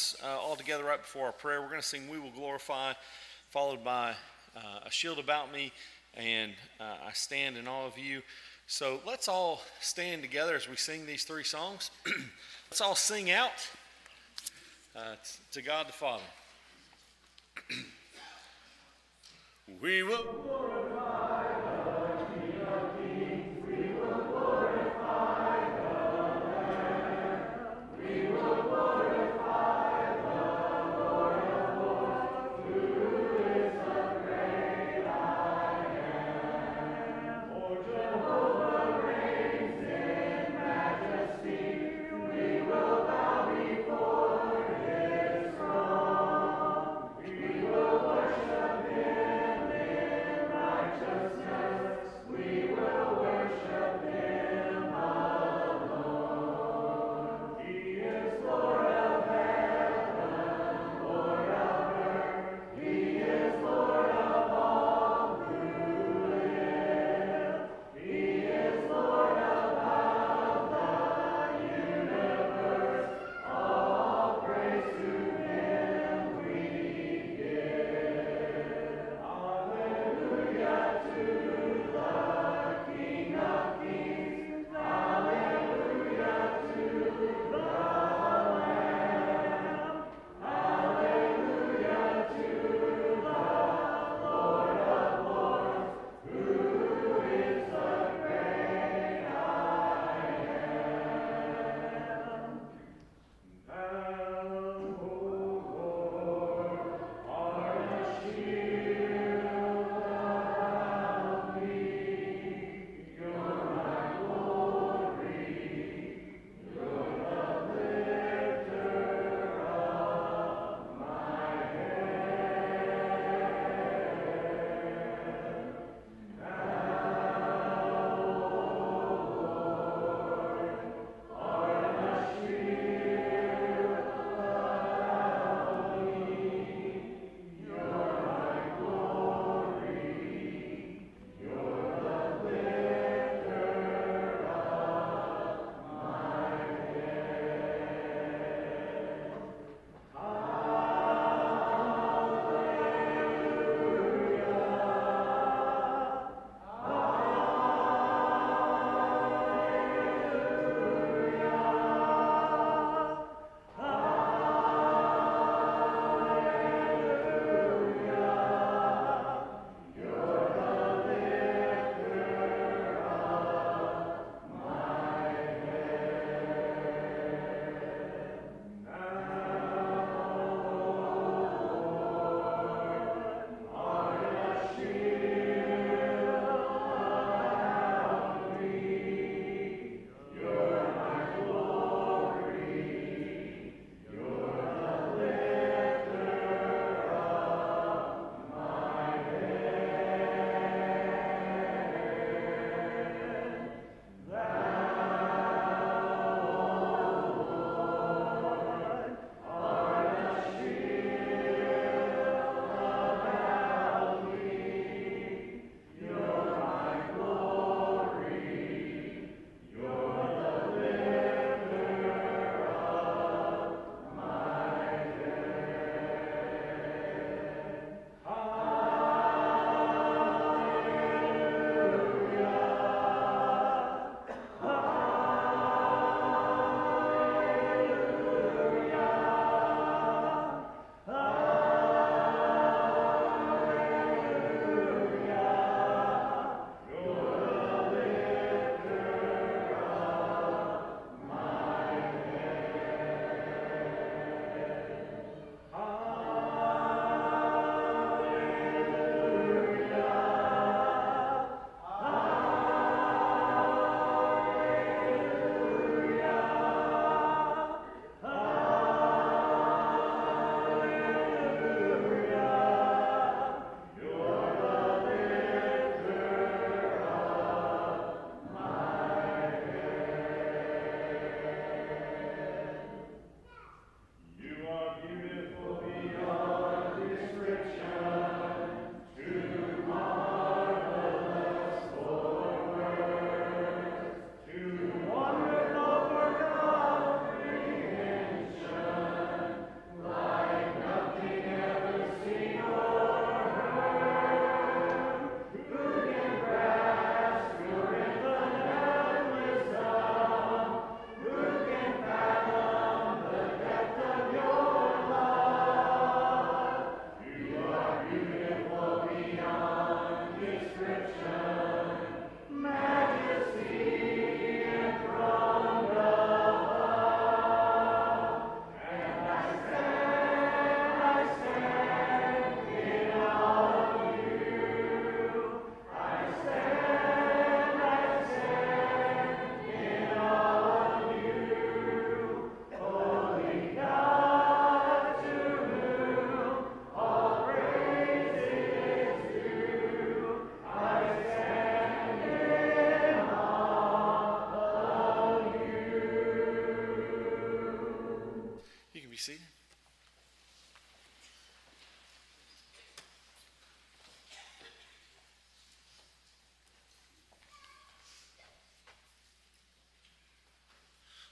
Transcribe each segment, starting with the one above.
songs all together right before our prayer. We're going to sing We Will Glorify, followed by A Shield About Me, and I Stand in Awe of You. So let's all stand together as we sing these three songs. Let's all sing out to God the Father. We will glorify the King of Kings. We will glorify the Lamb. We will glorify the Lord of Lords, who is the great I am. For Jehovah reigns in majesty. We will bow before his throne. We will worship him in righteousness.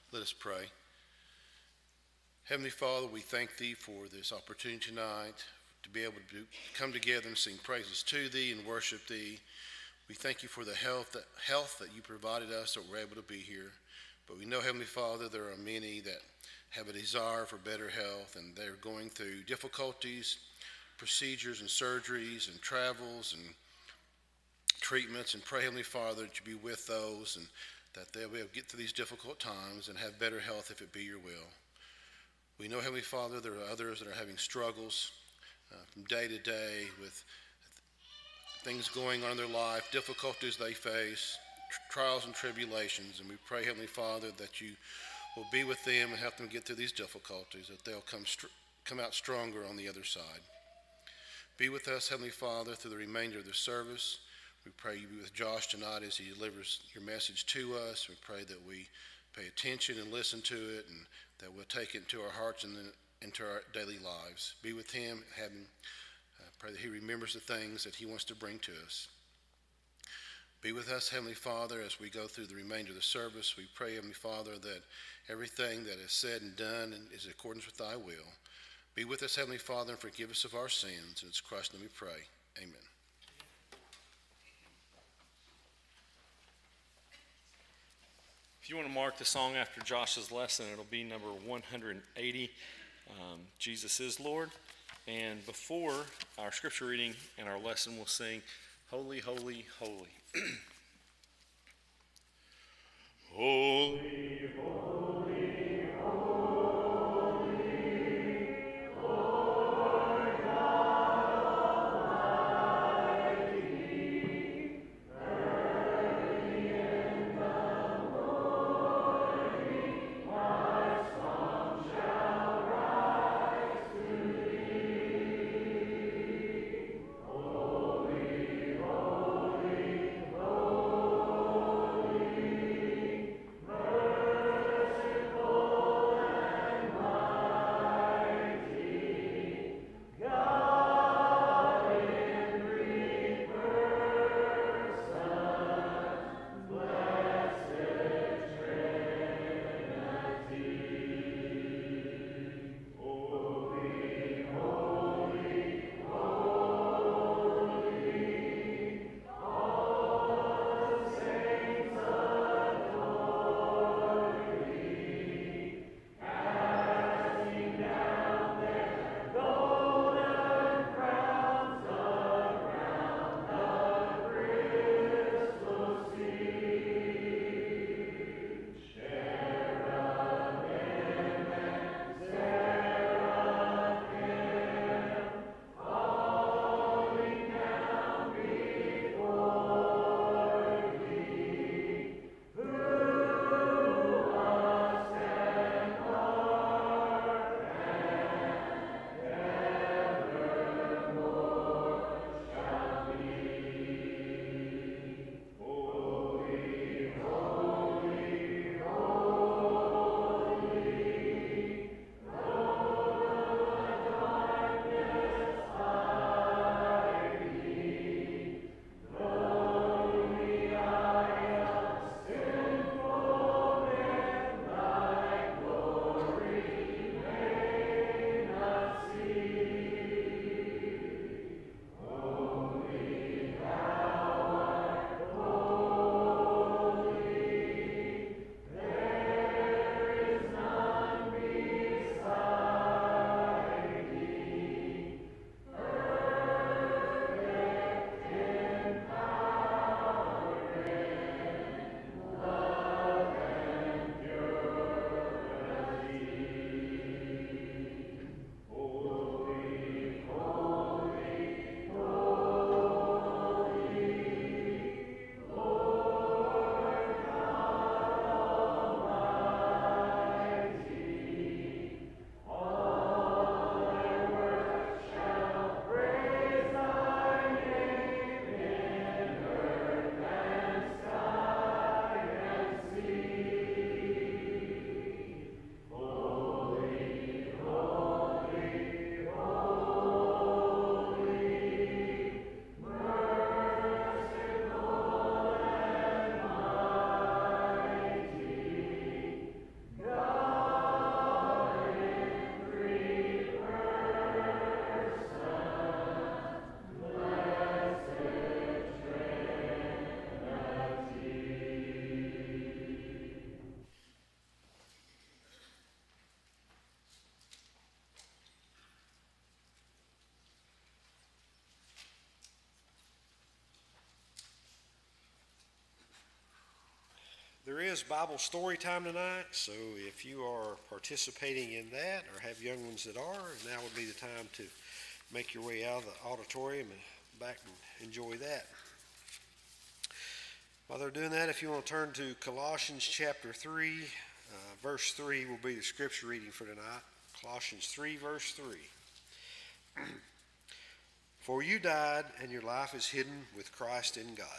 Let us pray. Heavenly Father, we thank Thee for this opportunity tonight to be able to come together and sing praises to Thee and worship Thee. We thank You for the health that You provided us that we're able to be here. But we know, Heavenly Father, there are many that have a desire for better health, and they're going through difficulties, procedures and surgeries and travels and treatments, and pray, Heavenly Father, that You be with those and that they'll be able to get through these difficult times and have better health if it be Your will. We know, Heavenly Father, there are others that are having struggles from day to day with things going on in their life, difficulties they face, trials and tribulations, and we pray, Heavenly Father, that You will be with them and help them get through these difficulties, that they'll come out stronger on the other side. Be with us, Heavenly Father, through the remainder of the service. We pray You be with Josh tonight as he delivers Your message to us. We pray that we pay attention and listen to it, and that we'll take it into our hearts and into our daily lives. Be with him. Pray that he remembers the things that he wants to bring to us. Be with us, Heavenly Father, as we go through the remainder of the service. We pray, Heavenly Father, that everything that is said and done is in accordance with Thy will. Be with us, Heavenly Father, and forgive us of our sins. In His Christ's name we pray. Amen. If you want to mark the song after Josh's lesson, it'll be number 180, Jesus is Lord. And before our scripture reading and our lesson, we'll sing, Holy, Holy, Holy. Holy, holy, holy, Lord God Almighty, early in the morning, my song shall rise to Thee. Holy, holy, holy, merciful There is Bible story time tonight, so if you are participating in that or have young ones that are, now would be the time to make your way out of the auditorium and back and enjoy that. While they're doing that, if you want to turn to Colossians chapter 3, verse 3 will be the scripture reading for tonight. Colossians 3, verse 3. For you died, and your life is hidden with Christ in God.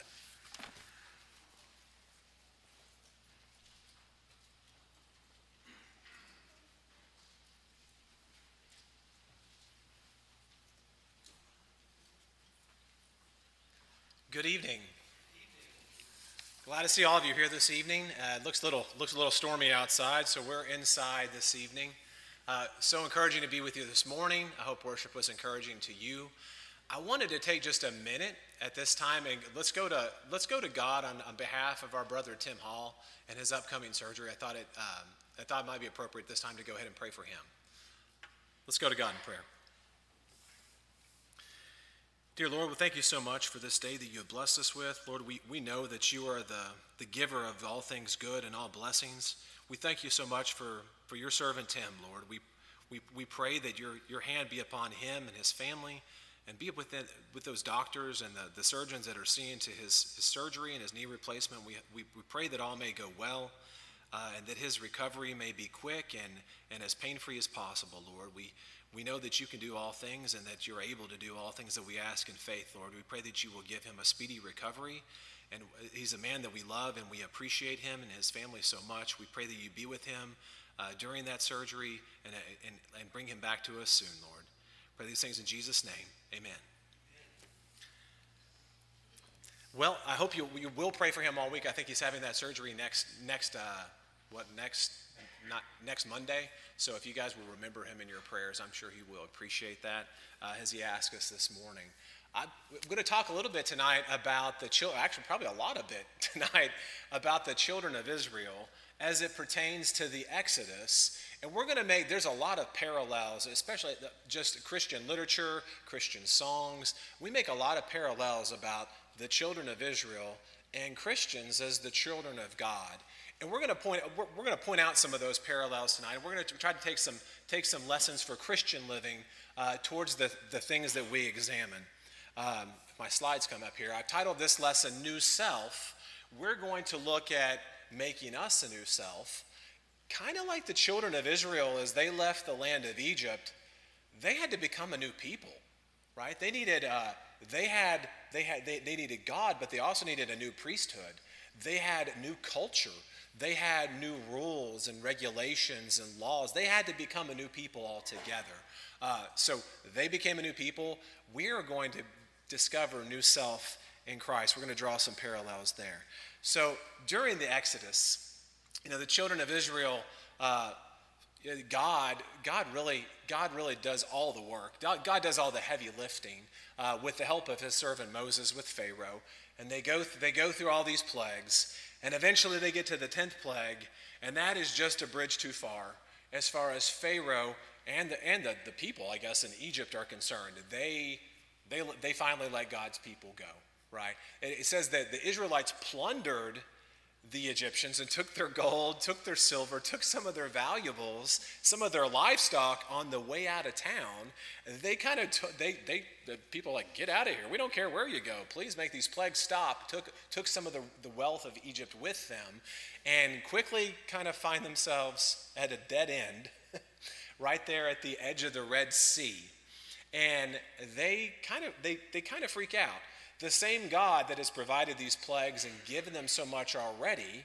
Good evening. Glad to see all of you here this evening. It looks a little stormy outside, so we're inside this evening. So encouraging to be with you this morning. I hope worship was encouraging to you. I wanted to take just a minute at this time and let's go to God on behalf of our brother Tim Hall and his upcoming surgery. I thought it might be appropriate this time to go ahead and pray for him. Let's go to God in prayer. Dear Lord, we thank you so much for this day that you have blessed us with. Lord, we know that you are the giver of all things good and all blessings. We thank you so much for your servant Tim, Lord. We pray that your hand be upon him and his family and be with those doctors and the surgeons that are seeing to his surgery and his knee replacement. We pray that all may go well and that his recovery may be quick and as pain-free as possible, Lord. We know that you can do all things and that you're able to do all things that we ask in faith, Lord. We pray that you will give him a speedy recovery. And he's a man that we love and we appreciate him and his family so much. We pray that you be with him during that surgery and bring him back to us soon, Lord. Pray these things in Jesus' name. Amen. Well, I hope you will pray for him all week. I think he's having that surgery next Monday. So if you guys will remember him in your prayers, I'm sure he will appreciate that as he asked us this morning. I'm going to talk a little bit tonight about the children, actually probably a lot of it tonight, about the children of Israel as it pertains to the Exodus. And we're going to there's a lot of parallels, especially just Christian literature, Christian songs. We make a lot of parallels about the children of Israel and Christians as the children of God. And we're going to point out some of those parallels tonight. And we're going to try to take some lessons for Christian living towards the things that we examine. My slides come up here. I've titled this lesson New Self. We're going to look at making us a new self, kind of like the children of Israel as they left the land of Egypt. They had to become a new people, right? They needed they needed God, but they also needed a new priesthood. They had new culture. They had new rules and regulations and laws. They had to become a new people altogether. So they became a new people. We are going to discover new self in Christ. We're going to draw some parallels there. So during the Exodus, the children of Israel, God really does all the work. God does all the heavy lifting with the help of his servant Moses with Pharaoh. And they go through all these plagues. And eventually they get to the 10th plague, and that is just a bridge too far as Pharaoh and the people, I guess, in Egypt are concerned. They finally let God's people go, right? It says that the Israelites plundered the Egyptians and took their gold, took their silver, took some of their valuables, some of their livestock on the way out of town. They kind of the people like, get out of here. We don't care where you go. Please make these plagues stop. Took some of the wealth of Egypt with them and quickly kind of find themselves at a dead end right there at the edge of the Red Sea. And they kind of freak out. The same God that has provided these plagues and given them so much already,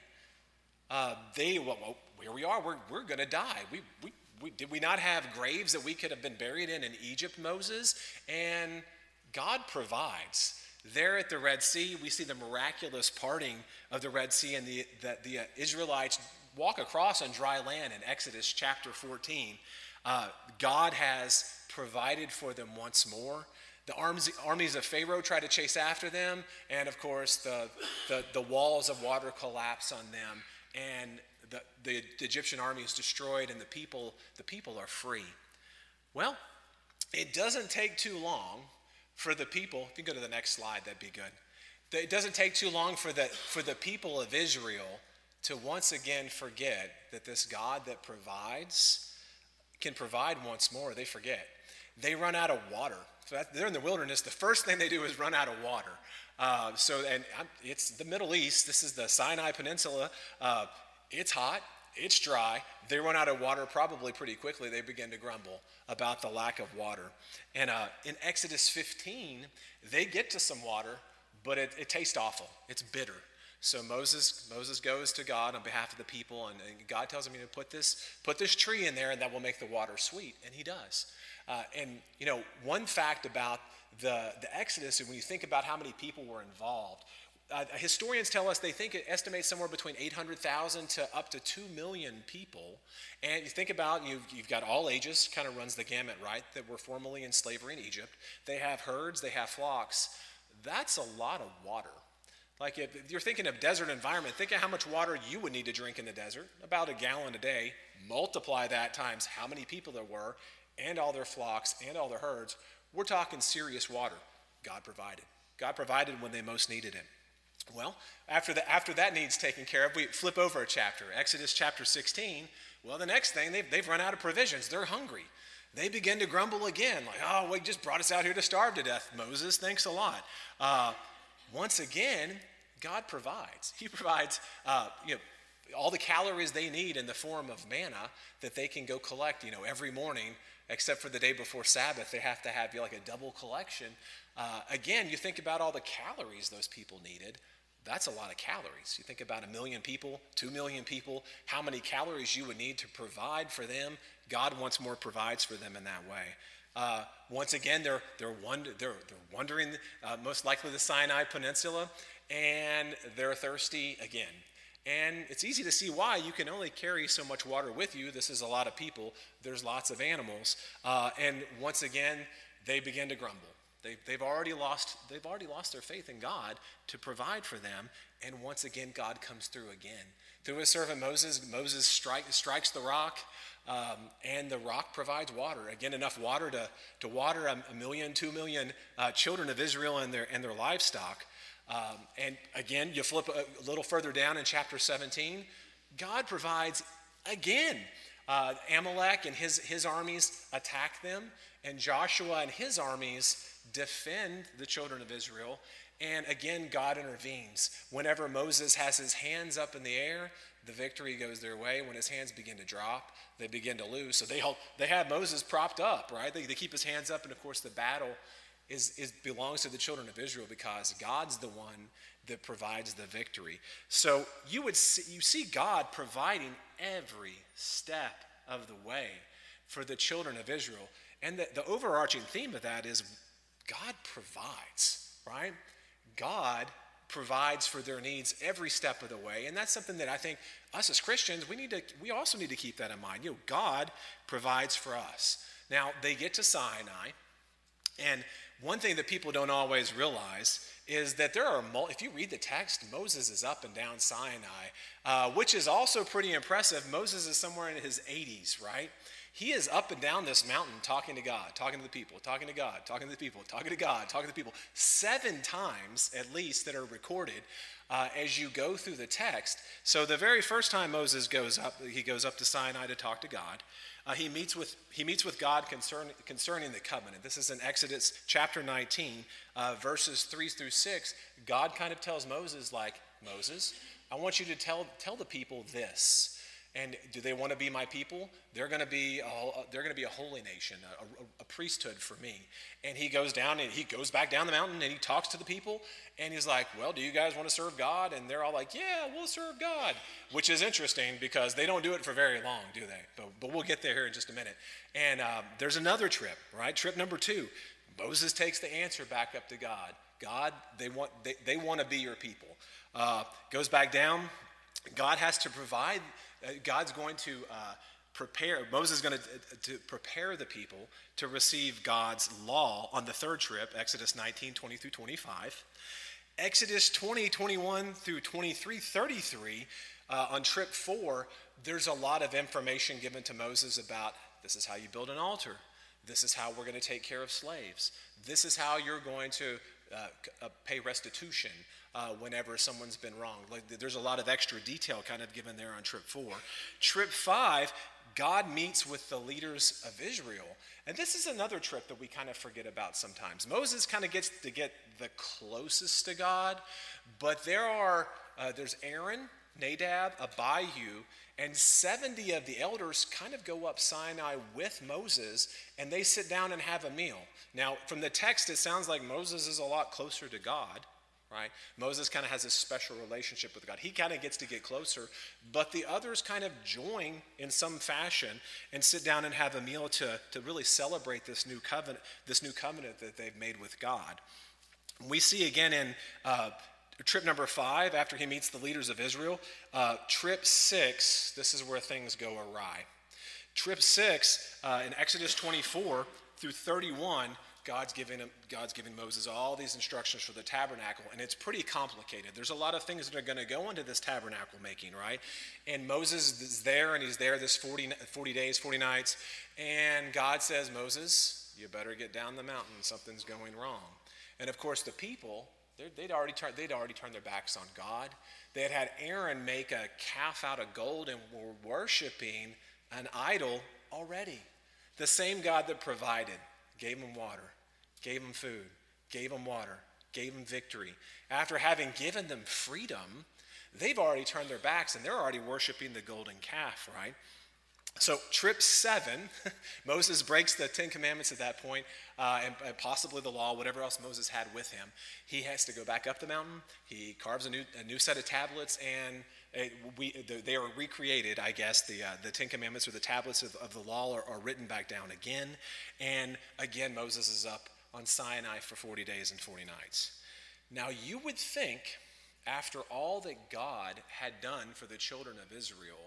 here we are, we're going to die. Did we not have graves that we could have been buried in Egypt, Moses? And God provides. There at the Red Sea, we see the miraculous parting of the Red Sea, and the Israelites walk across on dry land in Exodus chapter 14. God has provided for them once more. The armies of Pharaoh try to chase after them, and of course the walls of water collapse on them, and the Egyptian army is destroyed, and the people are free. Well, it doesn't take too long for the people. If you go to the next slide, that'd be good. It doesn't take too long for the people of Israel to once again forget that this God that provides can provide once more. They forget. They run out of water. So they're in the wilderness. The first thing they do is run out of water. It's the Middle East. This is the Sinai Peninsula. It's hot. It's dry. They run out of water probably pretty quickly. They begin to grumble about the lack of water. And in Exodus 15, they get to some water, but it tastes awful. It's bitter. So Moses goes to God on behalf of the people, and God tells him, put this tree in there, and that will make the water sweet. And he does. One fact about the Exodus, and when you think about how many people were involved, historians tell us they estimate somewhere between 800,000 to up to 2 million people. And you think about, you've got all ages, kind of runs the gamut, right, that were formerly in slavery in Egypt. They have herds, they have flocks. That's a lot of water. Like if you're thinking of desert environment, think of how much water you would need to drink in the desert, about a gallon a day. Multiply that times how many people there were, and all their flocks, and all their herds. We're talking serious water. God provided. God provided when they most needed it. Well, after that needs taken care of, we flip over a chapter, Exodus chapter 16. Well, the next thing, they've run out of provisions. They're hungry. They begin to grumble again, like, oh, well, you just brought us out here to starve to death, Moses. Thanks a lot. Once again, God provides. He provides all the calories they need in the form of manna that they can go collect every morning, except for the day before Sabbath. They have to have like a double collection. Again, you think about all the calories those people needed. That's a lot of calories. You think about 1 million people, 2 million people, how many calories you would need to provide for them. God once more provides for them in that way. Once again, they're wandering most likely the Sinai Peninsula, and they're thirsty again. And it's easy to see why. You can only carry so much water with you. This is a lot of people. There's lots of animals. And once again, they begin to grumble. They've already lost their faith in God to provide for them. And once again, God comes through again. Through his servant Moses strikes the rock, and the rock provides water. Again, enough water to water 1 million, 2 million children of Israel and their livestock. And again, you flip a little further down in chapter 17, God provides again. Amalek and his armies attack them, and Joshua and his armies defend the children of Israel. And again, God intervenes. Whenever Moses has his hands up in the air, the victory goes their way. When his hands begin to drop, they begin to lose. So they have Moses propped up, right? They keep his hands up, and of course the battle belongs to the children of Israel because God's the one that provides the victory. So you see God providing every step of the way for the children of Israel. And the overarching theme of that is God provides, right? God provides for their needs every step of the way. And that's something that I think us as Christians, we also need to keep that in mind. God provides for us. Now, they get to Sinai, and one thing that people don't always realize is that if you read the text, Moses is up and down Sinai, which is also pretty impressive. Moses is somewhere in his 80s, right? He is up and down this mountain talking to God, talking to the people, talking to God, talking to the people, talking to God, talking to the people, 7 times at least that are recorded as you go through the text. So the very first time Moses goes up to Sinai to talk to God. He meets with God concerning the covenant. This is in Exodus chapter 19, verses 3 through 6. God kind of tells Moses, like, Moses, I want you to tell the people this. And do they want to be my people? They're going to be a holy nation, a priesthood for me. And he goes back down the mountain and he talks to the people. And he's like, well, do you guys want to serve God? And they're all like, yeah, we'll serve God. Which is interesting because they don't do it for very long, do they? But we'll get there here in just a minute. And there's another trip, right? Trip number 2. Moses takes the answer back up to God. God, they want to be your people. Goes back down. God has to provide. God's going to Moses is going to prepare the people to receive God's law on the third trip, Exodus 19, 20 through 25. Exodus 20, 21 through 23, 33, on trip 4, there's a lot of information given to Moses about this is how you build an altar. This is how we're going to take care of slaves. This is how you're going to pay restitution whenever someone's been wronged. Like, there's a lot of extra detail kind of given there on trip 4. Trip 5, God meets with the leaders of Israel. And this is another trip that we kind of forget about sometimes. Moses kind of gets to get the closest to God, but there's Aaron, Nadab, Abihu, and 70 of the elders kind of go up Sinai with Moses, and they sit down and have a meal. Now, from the text, it sounds like Moses is a lot closer to God, right? Moses kind of has a special relationship with God. He kind of gets to get closer, but the others kind of join in some fashion and sit down and have a meal to really celebrate this new covenant that they've made with God. We see again in trip number 5, after he meets the leaders of Israel. Trip 6, this is where things go awry. Trip 6, in Exodus 24 through 31, God's giving Moses all these instructions for the tabernacle, and it's pretty complicated. There's a lot of things that are going to go into this tabernacle making, right? And Moses is there, and he's there this 40 days, 40 nights, and God says, Moses, you better get down the mountain. Something's going wrong. And of course, the people, they'd already turned their backs on God. They had Aaron make a calf out of gold and were worshiping an idol already. The same God that provided, gave them water, gave them food, gave them water, gave them victory. After having given them freedom, they've already turned their backs and they're already worshiping the golden calf, right? So trip 7, Moses breaks the 10 Commandments at that point, and possibly the law, whatever else Moses had with him. He has to go back up the mountain. He carves a new set of tablets, and they are recreated, I guess. The 10 Commandments or the tablets of the law are written back down again. And again, Moses is up on Sinai for 40 days and 40 nights. Now, you would think, after all that God had done for the children of Israel,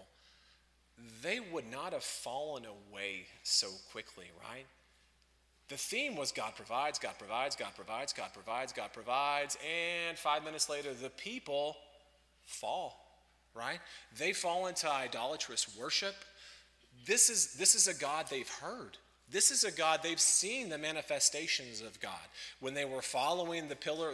they would not have fallen away so quickly, right? The theme was God provides, God provides, God provides, God provides, God provides, and 5 minutes later, the people fall, right? They fall into idolatrous worship. This is a God they've heard. This is a God they've seen the manifestations of God. When they were following the pillar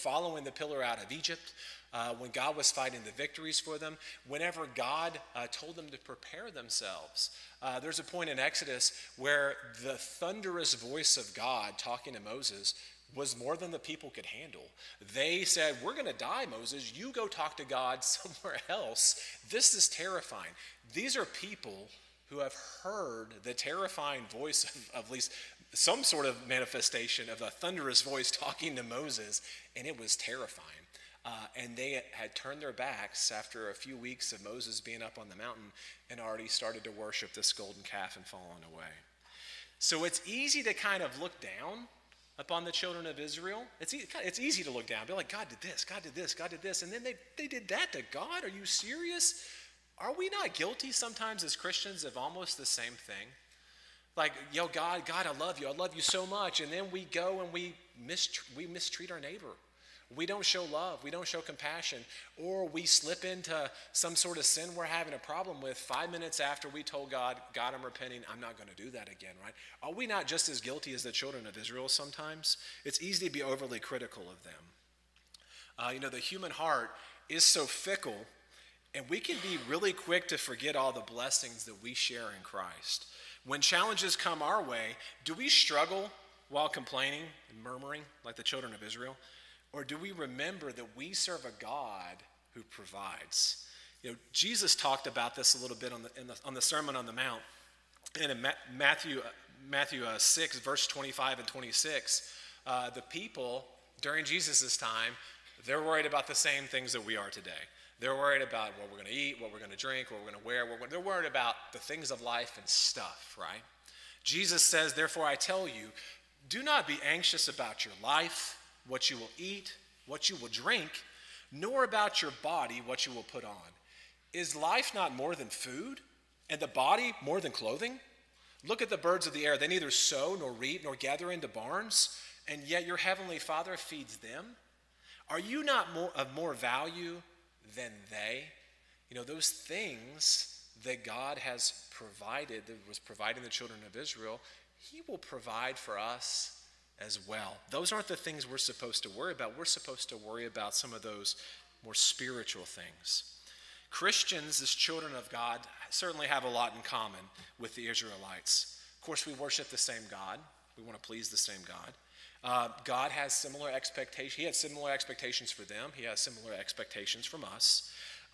out of Egypt, when God was fighting the victories for them, whenever God told them to prepare themselves. There's a point in Exodus where the thunderous voice of God talking to Moses was more than the people could handle. They said, we're going to die, Moses. You go talk to God somewhere else. This is terrifying. These are people who have heard the terrifying voice of at least some sort of manifestation of a thunderous voice talking to Moses, and it was terrifying. And they had turned their backs after a few weeks of Moses being up on the mountain and already started to worship this golden calf and fallen away. So it's easy to kind of look down upon the children of Israel. It's easy to look down, be like, God did this, God did this, God did this, and then they did that to God? Are you serious? Are we not guilty sometimes as Christians of almost the same thing? Like, God, I love you so much, and then we go and we mistreat our neighbor. We don't show love, we don't show compassion, or we slip into some sort of sin we're having a problem with 5 minutes after we told God, I'm repenting, I'm not going to do that again, right? Are we not just as guilty as the children of Israel sometimes? It's easy to be overly critical of them. The human heart is so fickle, and we can be really quick to forget all the blessings that we share in Christ. When challenges come our way, do we struggle while complaining and murmuring like the children of Israel? Or do we remember that we serve a God who provides? Jesus talked about this a little bit on the Sermon on the Mount. And in Matthew 6, verse 25 and 26, the people during Jesus' time, they're worried about the same things that we are today. They're worried about what we're going to eat, what we're going to drink, what we're going to wear. They're worried about the things of life and stuff, right? Jesus says, therefore I tell you, do not be anxious about your life, what you will eat, what you will drink, nor about your body, what you will put on. Is life not more than food, and the body more than clothing? Look at the birds of the air. They neither sow nor reap nor gather into barns, and yet your heavenly Father feeds them. Are you not of more value than they? Those things that God has provided, that was providing the children of Israel, he will provide for us as well. Those aren't the things we're supposed to worry about. We're supposed to worry about some of those more spiritual things. Christians, as children of God, certainly have a lot in common with the Israelites. Of course, we worship the same God. We want to please the same God. God has similar expectations. He had similar expectations for them. He has similar expectations from us.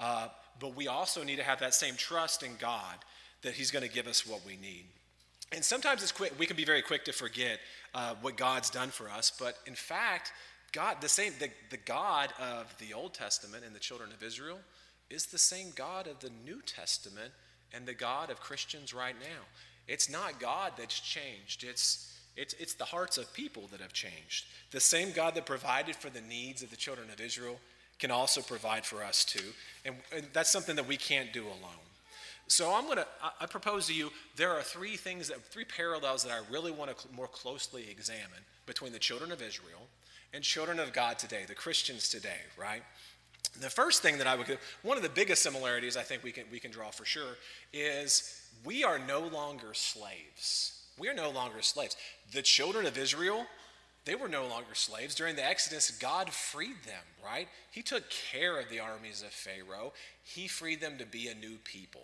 But we also need to have that same trust in God that he's going to give us what we need. And sometimes we can be very quick to forget what God's done for us. But in fact, God, the God of the Old Testament and the children of Israel is the same God of the New Testament and the God of Christians right now. It's not God that's changed. It's the hearts of people that have changed. The same God that provided for the needs of the children of Israel can also provide for us too. And that's something that we can't do alone. So I propose to you, there are three parallels that I really want to more closely examine between the children of Israel and children of God today, the Christians today, right? The first thing that one of the biggest similarities I think we can draw for sure is we are no longer slaves. We are no longer slaves. The children of Israel, they were no longer slaves. During the Exodus, God freed them, right? He took care of the armies of Pharaoh. He freed them to be a new people.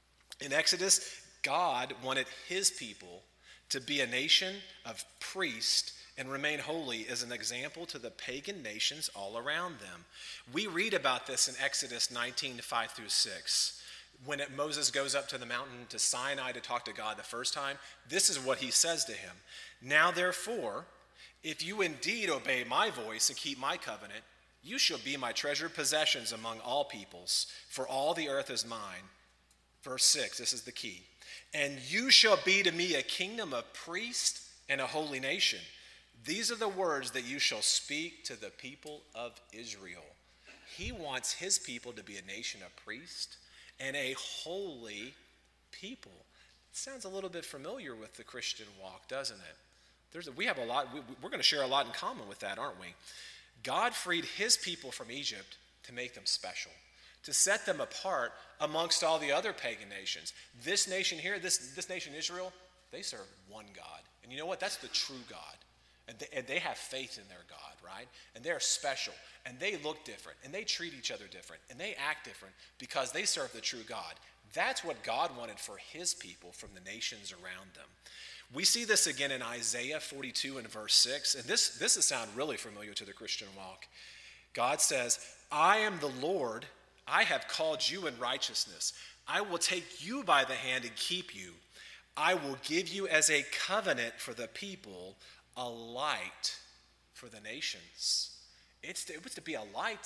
In Exodus, God wanted his people to be a nation of priests and remain holy as an example to the pagan nations all around them. We read about this in Exodus 19, 5 through 6. When Moses goes up to the mountain to Sinai to talk to God the first time, this is what he says to him. Now therefore, if you indeed obey my voice and keep my covenant, you shall be my treasured possessions among all peoples, for all the earth is mine. Verse 6, this is the key. And you shall be to me a kingdom of priests and a holy nation. These are the words that you shall speak to the people of Israel. He wants his people to be a nation of priests and a holy people. It sounds a little bit familiar with the Christian walk, doesn't it? We're going to share a lot in common with that, aren't we? God freed his people from Egypt to make them special, to set them apart amongst all the other pagan nations. This nation here, this nation Israel, they serve one God. And you know what? That's the true God. And they have faith in their God, right? And they're special. And they look different. And they treat each other different. And they act different because they serve the true God. That's what God wanted for his people from the nations around them. We see this again in Isaiah 42 and verse 6. And this will sound really familiar to the Christian walk. God says, I am the Lord. I have called you in righteousness. I will take you by the hand and keep you. I will give you as a covenant for the people, a light for the nations. It was to be a light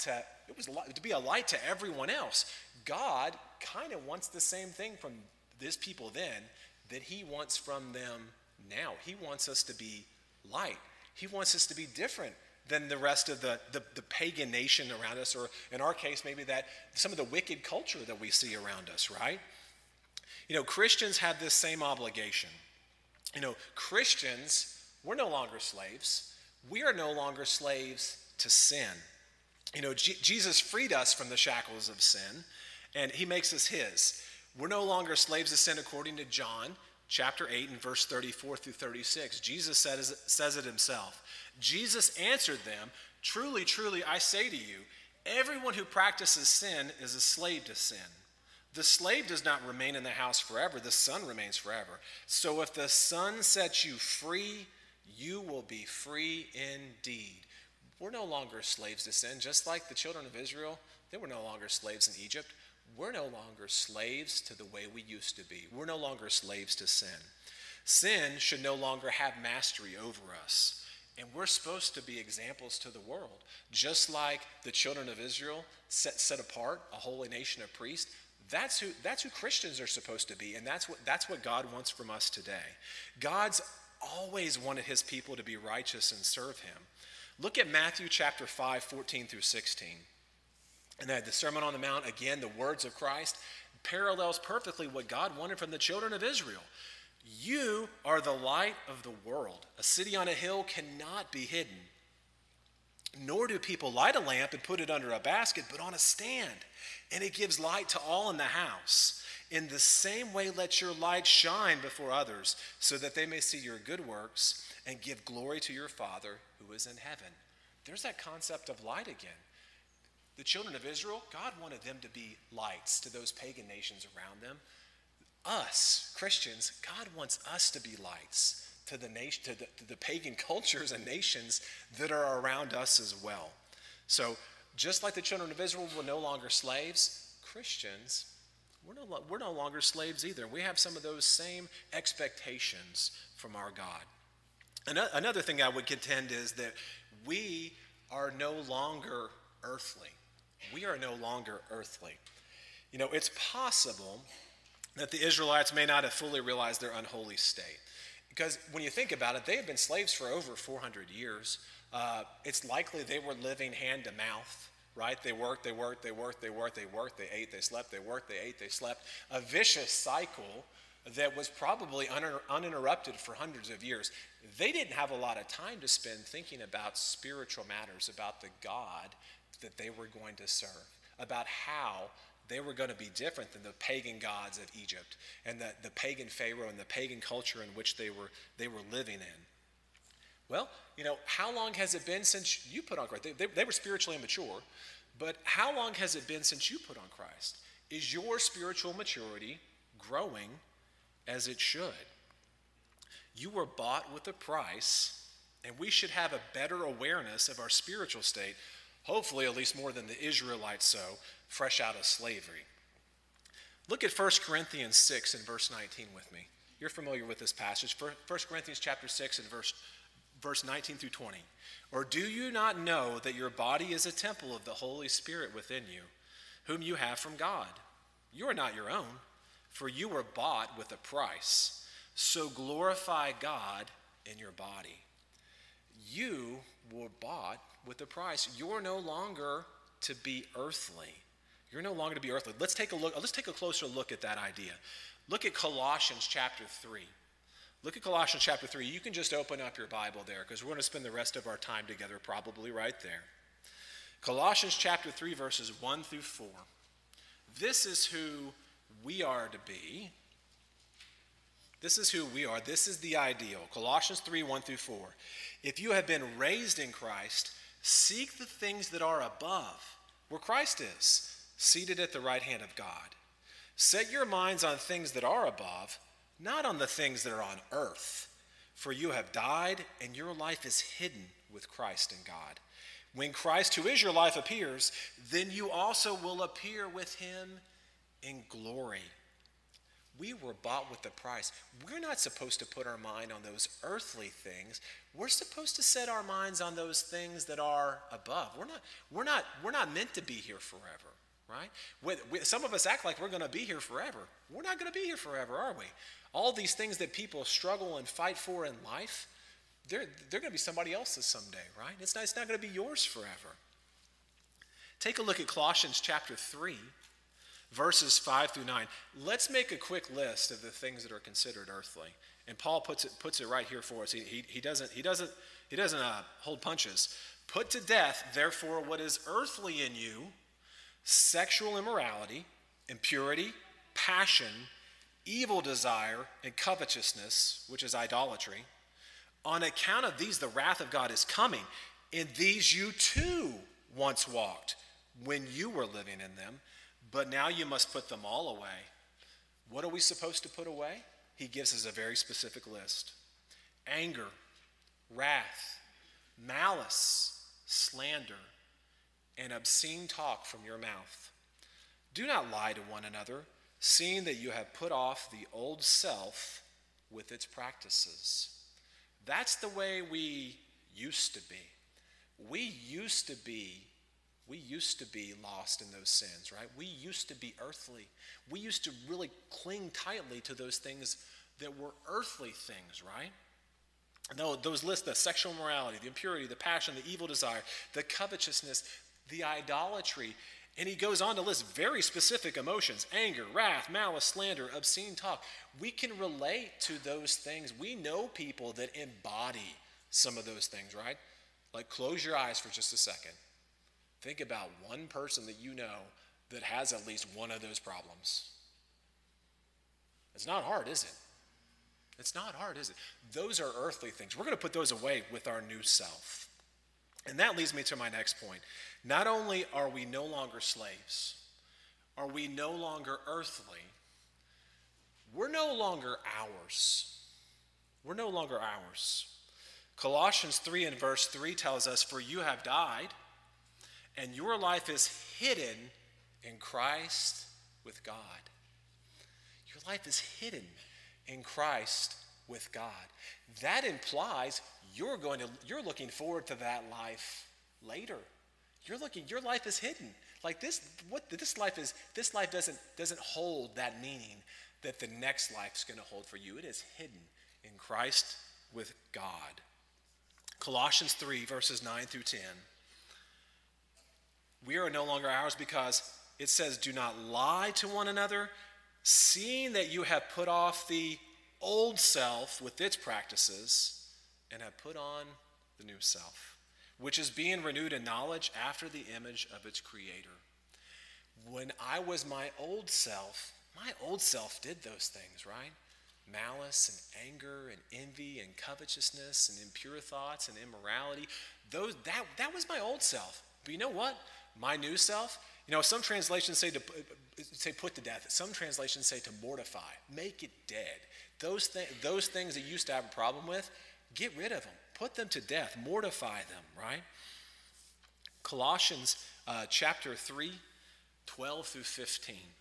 to everyone else. God kind of wants the same thing from this people then that he wants from them now. He wants us to be light. He wants us to be different than the rest of the pagan nation around us, or in our case, maybe that some of the wicked culture that we see around us, right? You know, Christians have this same obligation. You know, Christians, we're no longer slaves. We are no longer slaves to sin. You know, Jesus freed us from the shackles of sin, and he makes us his. We're no longer slaves to sin according to John chapter 8 and verse 34 through 36. Jesus says it himself. Jesus answered them, truly, truly, I say to you, everyone who practices sin is a slave to sin. The slave does not remain in the house forever. The son remains forever. So if the son sets you free, you will be free indeed. We're no longer slaves to sin. Just like the children of Israel, they were no longer slaves in Egypt. We're no longer slaves to the way we used to be. We're no longer slaves to sin. Sin should no longer have mastery over us. And we're supposed to be examples to the world. Just like the children of Israel set apart, a holy nation of priests, that's who Christians are supposed to be. And that's what God wants from us today. God's always wanted his people to be righteous and serve him. Look at Matthew chapter 5, 14 through 16. And the Sermon on the Mount, again, the words of Christ, parallels perfectly what God wanted from the children of Israel. You are the light of the world. A city on a hill cannot be hidden. Nor do people light a lamp and put it under a basket, but on a stand. And it gives light to all in the house. In the same way, let your light shine before others, so that they may see your good works and give glory to your Father who is in heaven. There's that concept of light again. The children of Israel, God wanted them to be lights to those pagan nations around them. Us, Christians, God wants us to be lights to the pagan cultures and nations that are around us as well. So just like the children of Israel were no longer slaves, Christians, we're no longer slaves either. We have some of those same expectations from our God. Another thing I would contend is that we are no longer earthly. We are no longer earthly. You know, it's possible that the Israelites may not have fully realized their unholy state. Because when you think about it, they have been slaves for over 400 years. It's likely they were living hand to mouth, right? They worked, they ate, they slept, they worked, they ate, they slept. A vicious cycle that was probably uninterrupted for hundreds of years. They didn't have a lot of time to spend thinking about spiritual matters, about the God that they were going to serve, about how they were going to be different than the pagan gods of Egypt and the pagan Pharaoh and the pagan culture in which they were living in. Well, you know, how long has it been since you put on Christ? They were spiritually immature, but how long has it been since you put on Christ? Is your spiritual maturity growing as it should? You were bought with a price, and we should have a better awareness of our spiritual state, hopefully at least more than the Israelites so, fresh out of slavery. Look at 1 Corinthians 6 and verse 19 with me. You're familiar with this passage. 1 Corinthians chapter 6 and verse 19 through 20. Or do you not know that your body is a temple of the Holy Spirit within you, whom you have from God? You are not your own, for you were bought with a price. So glorify God in your body. You were bought with a price. You're no longer to be earthly. You're no longer to be earthly. Let's take a closer look at that idea. Look at Colossians chapter 3. Look at Colossians chapter 3. You can just open up your Bible there because we're going to spend the rest of our time together probably right there. Colossians chapter 3 verses 1 through 4. This is who we are to be. This is who we are. This is the ideal. Colossians 3, 1 through 4. If you have been raised in Christ, seek the things that are above, where Christ is, seated at the right hand of God. Set your minds on things that are above, not on the things that are on earth. For you have died, and your life is hidden with Christ in God. When Christ, who is your life, appears, then you also will appear with him in glory. We were bought with a price. We're not supposed to put our mind on those earthly things. We're supposed to set our minds on those things that are above. We're not meant to be here forever, right? Some of us act like we're going to be here forever. We're not going to be here forever, are we? All these things that people struggle and fight for in life, they're going to be somebody else's someday, right? It's not going to be yours forever. Take a look at Colossians chapter 3. Verses 5 through 9. Let's make a quick list of the things that are considered earthly. And Paul puts it right here for us. He doesn't hold punches. Put to death, therefore, what is earthly in you: sexual immorality, impurity, passion, evil desire, and covetousness, which is idolatry. On account of these, the wrath of God is coming. In these you too once walked when you were living in them. But now you must put them all away. What are we supposed to put away? He gives us a very specific list. Anger, wrath, malice, slander, and obscene talk from your mouth. Do not lie to one another, seeing that you have put off the old self with its practices. That's the way we used to be. We used to be lost in those sins, right? We used to be earthly. We used to really cling tightly to those things that were earthly things, right? No, those lists: the sexual immorality, the impurity, the passion, the evil desire, the covetousness, the idolatry. And he goes on to list very specific emotions: anger, wrath, malice, slander, obscene talk. We can relate to those things. We know people that embody some of those things, right? Like, close your eyes for just a second. Think about one person that you know that has at least one of those problems. It's not hard, is it? It's not hard, is it? Those are earthly things. We're going to put those away with our new self. And that leads me to my next point. Not only are we no longer slaves, are we no longer earthly, we're no longer ours. We're no longer ours. Colossians 3 and verse 3 tells us, "For you have died, and your life is hidden in Christ with God." Your life is hidden in Christ with God. That implies you're looking forward to that life later. Your life is hidden. Like this life doesn't hold that meaning that the next life's going to hold for you. It is hidden in Christ with God. Colossians 3 verses 9 through 10. We are no longer ours because it says, "Do not lie to one another, seeing that you have put off the old self with its practices and have put on the new self, which is being renewed in knowledge after the image of its creator." When I was my old self did those things, right? Malice and anger and envy and covetousness and impure thoughts and immorality. That was my old self. But you know what? My new self, some translations say put to death. Some translations say to mortify, make it dead. Those things that you used to have a problem with, get rid of them. Put them to death. Mortify them, right? Colossians chapter 3, 12 through 15.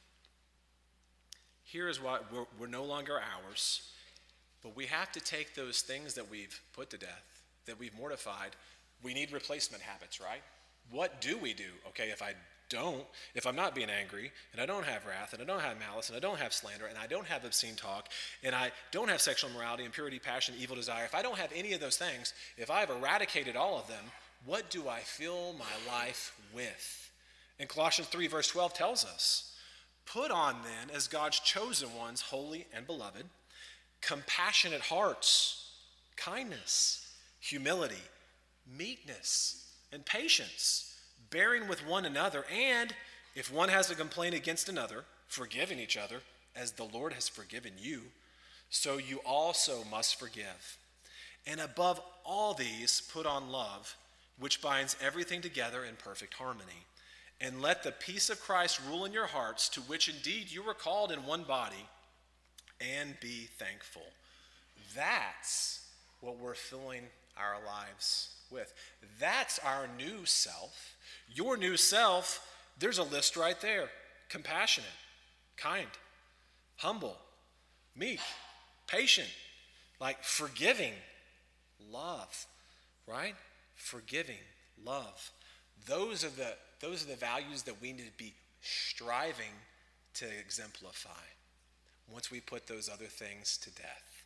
Here is why we're no longer ours, but we have to take those things that we've put to death, that we've mortified. We need replacement habits, right? What do we do? Okay, if I'm not being angry, and I don't have wrath, and I don't have malice, and I don't have slander, and I don't have obscene talk, and I don't have sexual immorality, impurity, passion, evil desire, if I don't have any of those things, if I've eradicated all of them, what do I fill my life with? And Colossians 3 verse 12 tells us, "Put on then, as God's chosen ones, holy and beloved, compassionate hearts, kindness, humility, meekness, and patience, bearing with one another, and if one has a complaint against another, forgiving each other, as the Lord has forgiven you, so you also must forgive. And above all these, put on love, which binds everything together in perfect harmony. And let the peace of Christ rule in your hearts, to which indeed you were called in one body, and be thankful." That's what we're filling our lives with. That's our new self. Your new self, there's a list right there. Compassionate, kind, humble, meek, patient, like forgiving, love, right? Forgiving, love. Those are the values that we need to be striving to exemplify once we put those other things to death.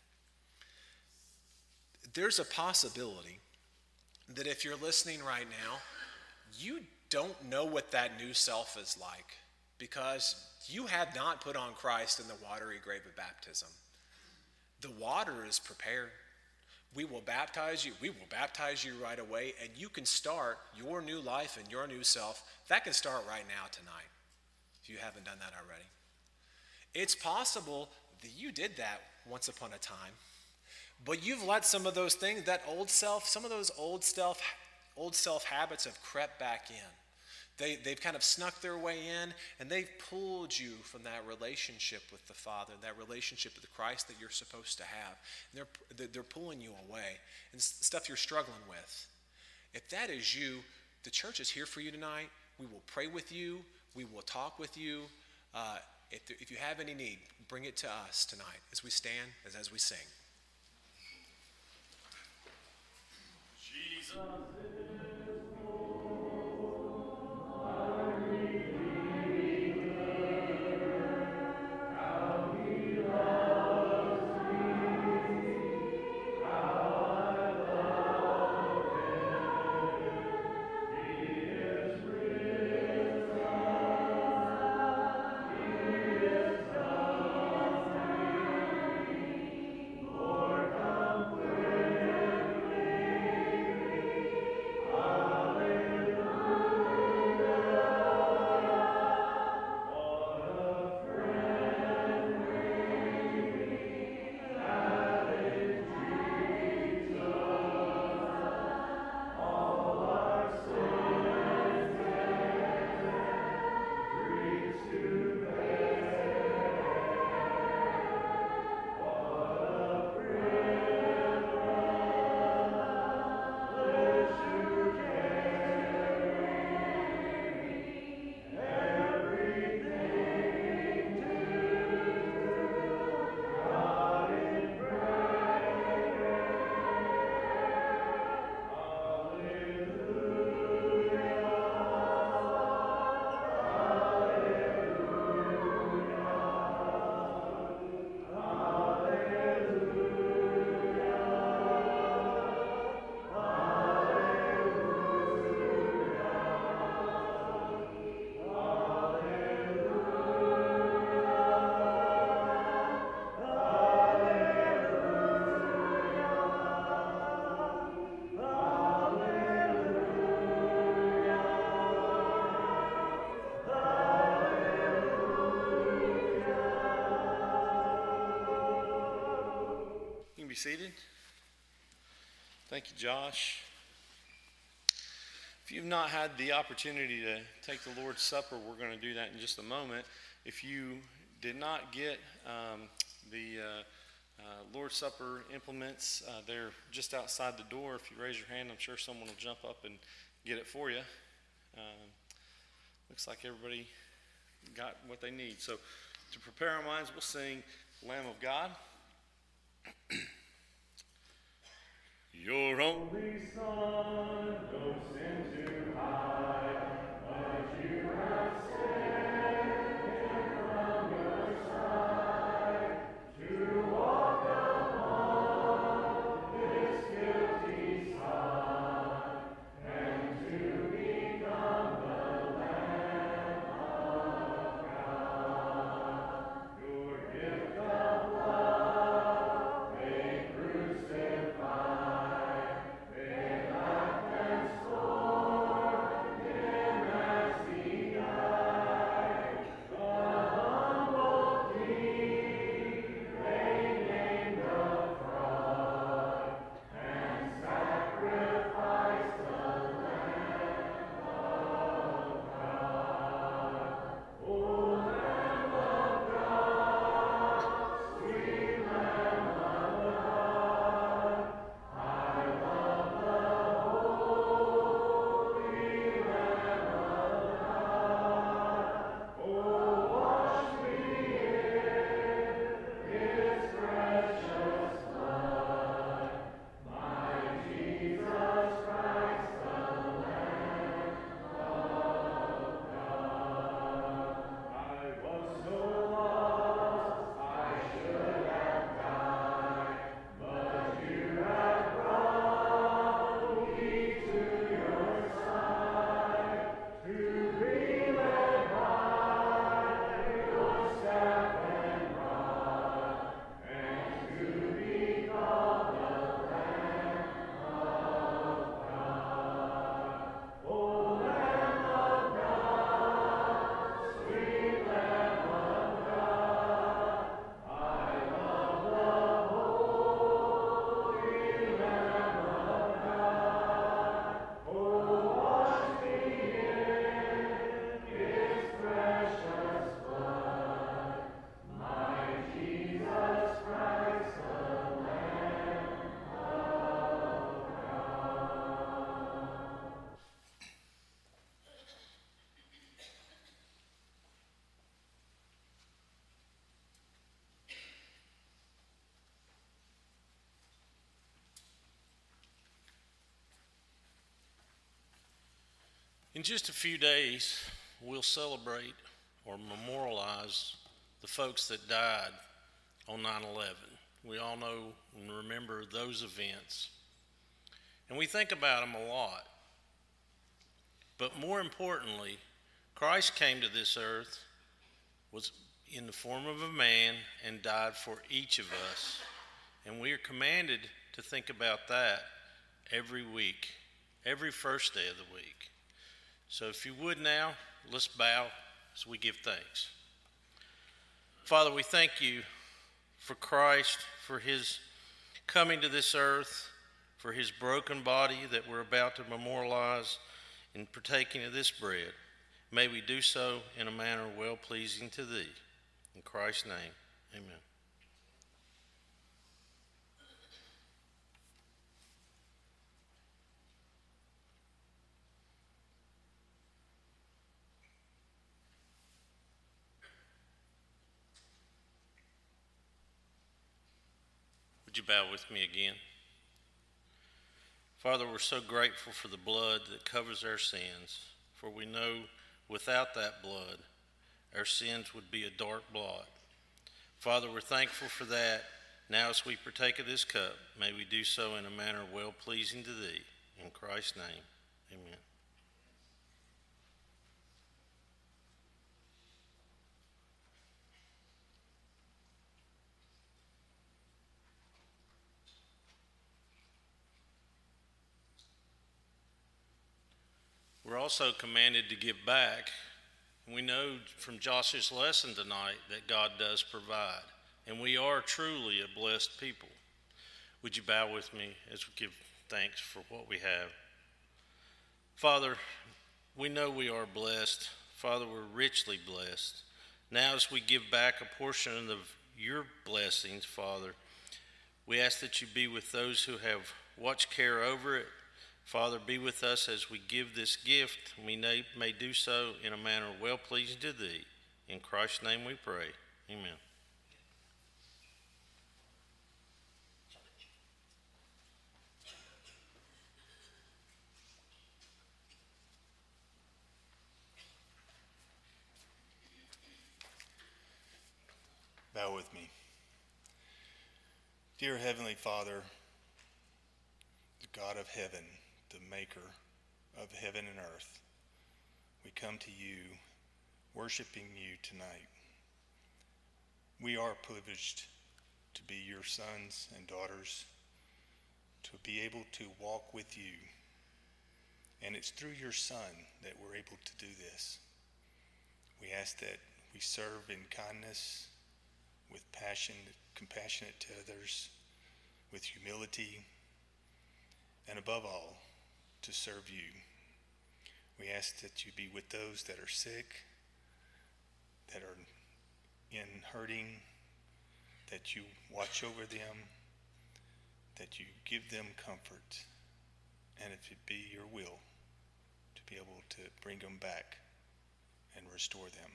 There's a possibility that if you're listening right now, you don't know what that new self is like because you have not put on Christ in the watery grave of baptism. The water is prepared. We will baptize you right away, and you can start your new life and your new self. That can start right now tonight, if you haven't done that already. It's possible that you did that once upon a time, but you've let some of those things, some of those old self habits have crept back in. They've kind of snuck their way in, and they've pulled you from that relationship with the Father, that relationship with Christ that you're supposed to have. And they're pulling you away, and stuff you're struggling with. If that is you, the church is here for you tonight. We will pray with you. We will talk with you. If you have any need, bring it to us tonight as we stand, as we sing. Jesus. be seated. Thank you, Josh. If you've not had the opportunity to take the Lord's Supper, we're going to do that in just a moment. If you did not get the Lord's Supper implements, they're just outside the door. If you raise your hand, I'm sure someone will jump up and get it for you. Looks like everybody got what they need. So to prepare our minds, we'll sing Lamb of God. Your only Son goes into high, but you have sent him from your side to walk upon this guilty side and to become the Lamb of God. Your gift of love they crucified. In just a few days, we'll celebrate or memorialize the folks that died on 9/11. We all know and remember those events. And we think about them a lot. But more importantly, Christ came to this earth, was in the form of a man, and died for each of us. And we are commanded to think about that every week, every first day of the week. So if you would now, let's bow as we give thanks. Father, we thank you for Christ, for his coming to this earth, for his broken body that we're about to memorialize in partaking of this bread. May we do so in a manner well-pleasing to thee. In Christ's name, amen. Would you bow with me again? Father, we're so grateful for the blood that covers our sins, for we know without that blood, our sins would be a dark blot. Father, we're thankful for that. Now as we partake of this cup, may we do so in a manner well-pleasing to thee. In Christ's name, amen. We're also commanded to give back. We know from Josh's lesson tonight that God does provide, and we are truly a blessed people. Would you bow with me as we give thanks for what we have? Father, we know we are blessed. Father, we're richly blessed. Now as we give back a portion of your blessings, Father, we ask that you be with those who have watched care over it. Father, be with us as we give this gift. We may do so in a manner well-pleasing to thee. In Christ's name we pray. Amen. Bow with me. Dear Heavenly Father, the God of heaven, the maker of heaven and earth, we come to you, worshiping you tonight. We are privileged to be your sons and daughters, to be able to walk with you. And it's through your Son that we're able to do this. We ask that we serve in kindness, with passion, compassionate to others, with humility, and above all, to serve you. We ask that you be with those that are sick, that are in hurting, that you watch over them, that you give them comfort, and if it be your will, to be able to bring them back and restore them.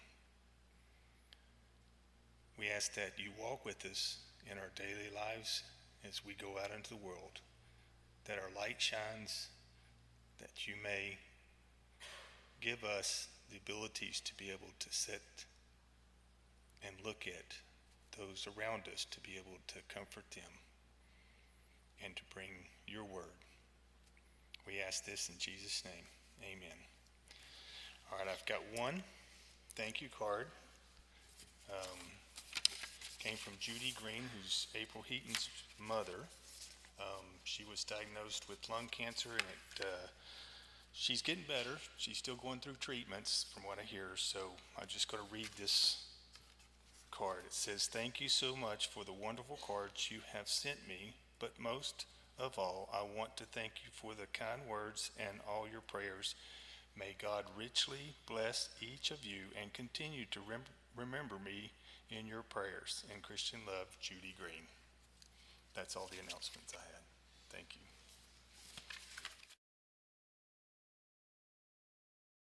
We ask that you walk with us in our daily lives as we go out into the world, that our light shines, that you may give us the abilities to be able to sit and look at those around us, to be able to comfort them and to bring your word. We ask this in Jesus' name. Amen. All right, I've got one thank you card. Came from Judy Green, who's April Heaton's mother. She was diagnosed with lung cancer, and she's getting better. She's still going through treatments, from what I hear. So I'm just going to read this card. It says, "Thank you so much for the wonderful cards you have sent me, but most of all, I want to thank you for the kind words and all your prayers. May God richly bless each of you and continue to remember me in your prayers. In Christian love, Judy Green." That's all the announcements I had. Thank you.